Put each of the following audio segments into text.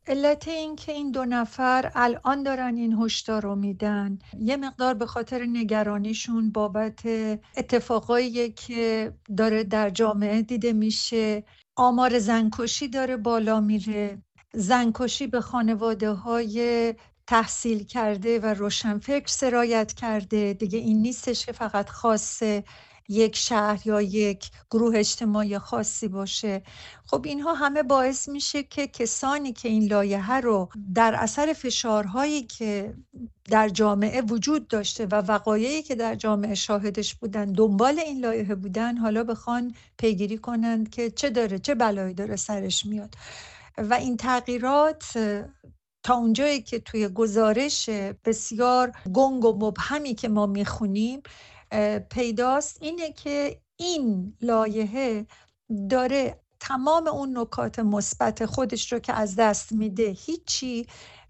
علت این که این دو نفر الان دارن این هشدار رو میدن یه مقدار به خاطر نگرانیشون بابت اتفاقایی که داره در جامعه دیده میشه. آمار زنکشی داره بالا میره. زنکشی به خانواده های تحصیل کرده و روشنفکر سرایت کرده. دیگه این نیستش که فقط خاص یک شهر یا یک گروه اجتماعی خاصی باشه. خب اینها همه باعث میشه که کسانی که این لایحه رو در اثر فشارهایی که در جامعه وجود داشته و وقایعی که در جامعه شاهدش بودن دنبال این لایحه بودن، حالا بخوان پیگیری کنند که چه بلایی داره سرش میاد. و این تغییرات تا اونجایی که توی گزارش بسیار گنگ و مبهمی که ما میخونیم پیداست، اینه که این لایحه داره تمام اون نکات مثبت خودش رو که از دست میده. هیچی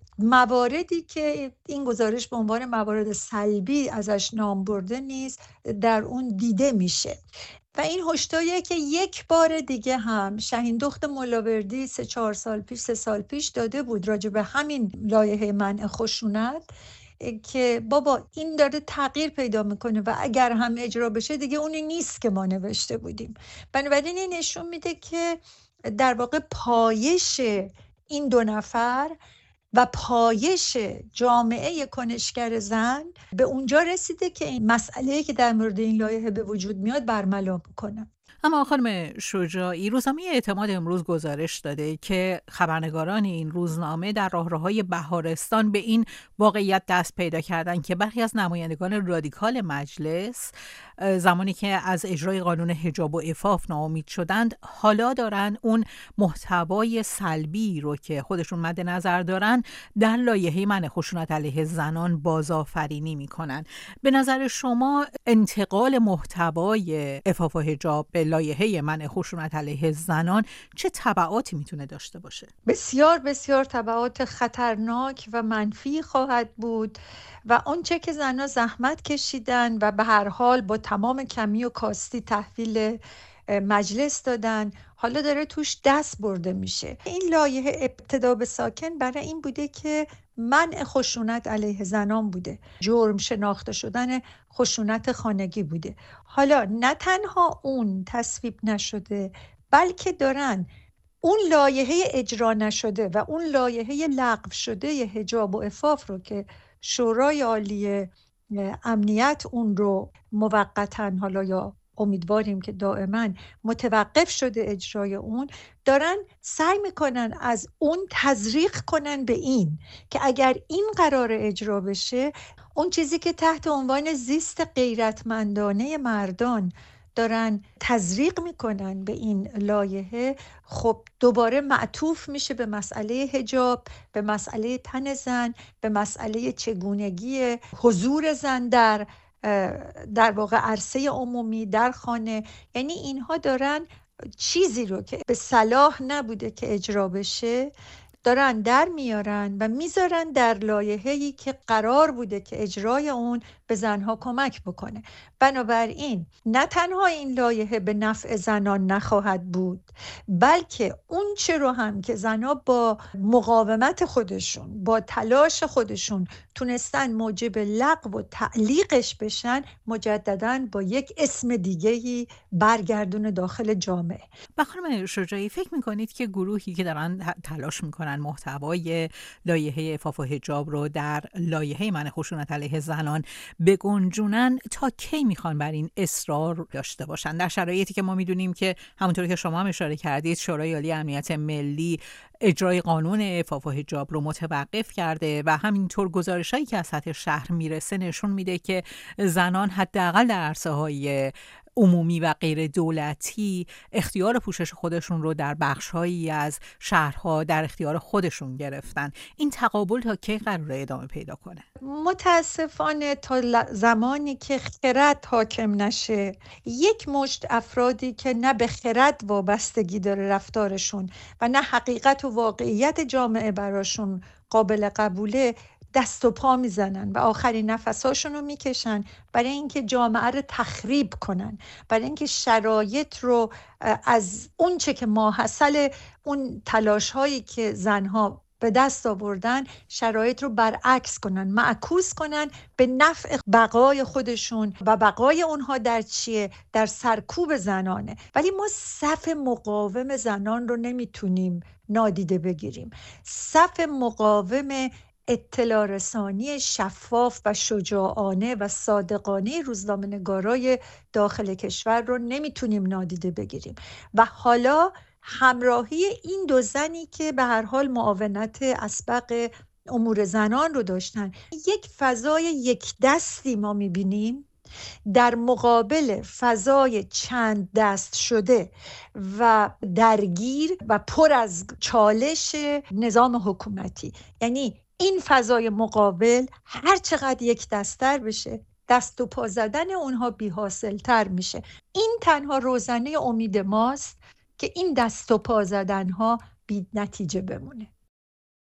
مواردی که این گزارش به عنوان موارد سلبی ازش نام برده نیست در اون دیده میشه. و این هشداریه که یک بار دیگه هم شهین دخت ملاوردی 3 سال پیش داده بود راجع به همین لایحه منع خشونت، که بابا این داره تغییر پیدا میکنه و اگر هم اجرا بشه دیگه اونی نیست که ما نوشته بودیم. بنابراین این نشون میده که در واقع پایش این دو نفر و پایش جامعه کنشگر زن به اونجا رسیده که این مسئله که در مورد این لایحه به وجود میاد برملا بکنه. اما خانم شجاعی، روزنامه اعتماد امروز گزارش داده که خبرنگاران این روزنامه در راهروهای بهارستان به این واقعیت دست پیدا کردن که برخی از نمایندگان رادیکال مجلس زمانی که از اجرای قانون حجاب و عفاف ناامید شدند، حالا دارن اون محتوای سلبی رو که خودشون مد نظر دارن در لایحه منع خشونت علیه زنان بازآفرینی میکنن. به نظر شما انتقال محتوای عفاف و حجاب به لایحه منع خشونت علیه زنان چه تبعاتی میتونه داشته باشه؟ بسیار بسیار تبعات خطرناک و منفی خواهد بود و اونچه که زنها زحمت کشیدن و به هر حال با تمام کمی و کاستی تحویل مجلس دادن، حالا داره توش دست برده میشه. این لایحه ابتدا به ساکن برای این بوده که منع خشونت علیه زنان بوده، جرم شناخته شدن خشونت خانگی بوده. حالا نه تنها اون تصویب نشده، بلکه دارن اون لایحه اجرا نشده و اون لایحه لغو شده حجاب و عفاف رو که شورای عالی امنیت اون رو موقتاً، حالا یا امیدواریم که دائما متوقف شده اجرای اون، دارن سعی میکنن از اون تزریق کنن به این که اگر این قرار اجرا بشه، اون چیزی که تحت عنوان زیست غیرتمندانه مردان دارن تزریق میکنن به این لایحه، خب دوباره معطوف میشه به مسئله حجاب، به مسئله تن زن، به مسئله چگونگی حضور زن در واقع عرصه عمومی در خانه. یعنی اینها دارن چیزی رو که به صلاح نبوده که اجرا بشه دارن در میارن و میذارن در لایحه‌ای که قرار بوده که اجرای اون به زنها کمک بکنه. بنابراین نه تنها این لایحه به نفع زنان نخواهد بود، بلکه اون چه رو هم که زنها با مقاومت خودشون، با تلاش خودشون تونستن موجب لغو و تعلیقش بشن، مجدداً با یک اسم دیگه‌ای برگردون داخل جامعه. و خانم شجاعی، فکر میکنید که گروهی که دارن تلاش میکنن محتوای لایحه عفاف و حجاب رو در لایحه منع خشونت علیه زنان بگنجونن تا کی میخوان بر این اصرار داشته باشن، در شرایطی که ما میدونیم که همونطور که شما هم اشاره کردید شورای عالی امنیت ملی اجرای قانون عفاف و حجاب رو متوقف کرده و همینطور گزارشایی که از سطح شهر میرسه نشون میده که زنان حداقل در عرصه‌های عمومی و غیر دولتی اختیار پوشش خودشون رو در بخش‌هایی از شهرها در اختیار خودشون گرفتن. این تقابل تا کی قراره ادامه پیدا کنه؟ متاسفانه تا زمانی که خرد حاکم نشه، یک مشت افرادی که نه به خرد وابستگی داره رفتارشون و نه حقیقت و واقعیت جامعه براشون قابل قبوله، دست و پا میزنن و آخرین نفساشون رو میکشن برای اینکه جامعه رو تخریب کنن، برای اینکه شرایط رو از اون چه که ماحصل اون تلاش هایی که زنها به دست آوردن شرایط رو برعکس کنن، معکوس کنن به نفع بقای خودشون و بقای اونها در چیه؟ در سرکوب زنانه. ولی ما صف مقاوم زنان رو نمیتونیم نادیده بگیریم. صف مقاوم اطلاع رسانی شفاف و شجاعانه و صادقانه روزنامه‌نگارای داخل کشور رو نمیتونیم نادیده بگیریم. و حالا همراهی این دو زنی که به هر حال معاونت اسبق امور زنان رو داشتن، یک فضای یک دستی ما میبینیم در مقابل فضای چند دست شده و درگیر و پر از چالش نظام حکومتی. یعنی این فضای مقابل هر چقدر یک دست‌تر بشه، دست و پا زدن اونها بی‌حاصل‌تر میشه. این تنها روزنه امید ماست که این دست و پا زدن‌ها بی نتیجه بمونه.